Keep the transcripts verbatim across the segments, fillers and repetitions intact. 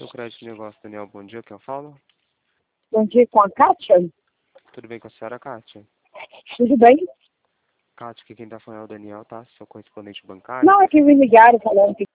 Crédito Negócio, Daniel, bom dia, quem eu falo? Bom dia, com a Kátia? Tudo bem com a senhora, Kátia? Tudo bem? Kátia, que quem tá falando é o Daniel, tá? Seu correspondente bancário? Não, é que me ligaram falando que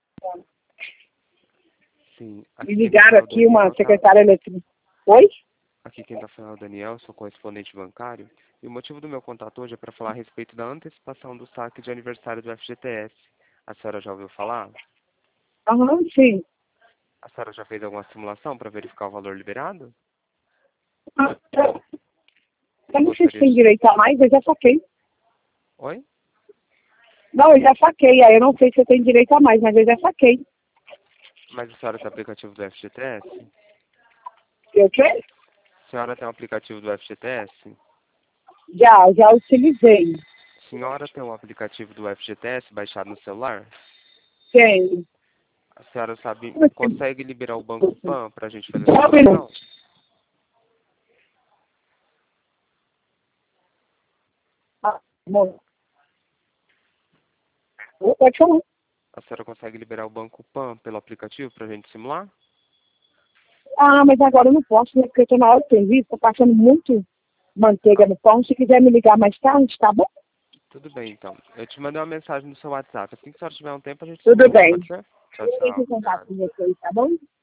Sim. me Aqui quem tá ligaram falando é o aqui uma Daniel, tá? secretária eletrônica. Oi? Aqui quem tá falando é o Daniel, sou correspondente bancário. E o motivo do meu contato hoje é para falar a respeito da antecipação do saque de aniversário do F G T S. A senhora já ouviu falar? Aham, sim. A senhora já fez alguma simulação para verificar o valor liberado? Ah, Eu não sei se Gostaria tem de... direito a mais, eu já saquei. Oi? Não, eu já saquei, aí eu não sei se eu tenho direito a mais, mas eu já saquei. Mas a senhora tem aplicativo do F G T S? Eu quê? A senhora tem um aplicativo do F G T S? Já, já utilizei. A senhora tem um aplicativo do F G T S baixado no celular? Tenho. A senhora sabe, consegue liberar o Banco Pan para a gente fazer a Só um minuto. simulação? Ah, bom. Pode falar. A senhora consegue liberar o Banco Pan pelo aplicativo para a gente simular? Ah, mas agora eu não posso, né? Porque eu tô na hora do serviço, tô passando muito manteiga Ah, no pão. Se quiser me ligar mais tarde, tá bom? tudo bem, então. Eu te mandei uma mensagem no seu WhatsApp. Assim que a senhora tiver um tempo, a gente Tudo simula, bem. pode ser? Tchau, Eu entro tchau. em contato Obrigado. com vocês, tá bom?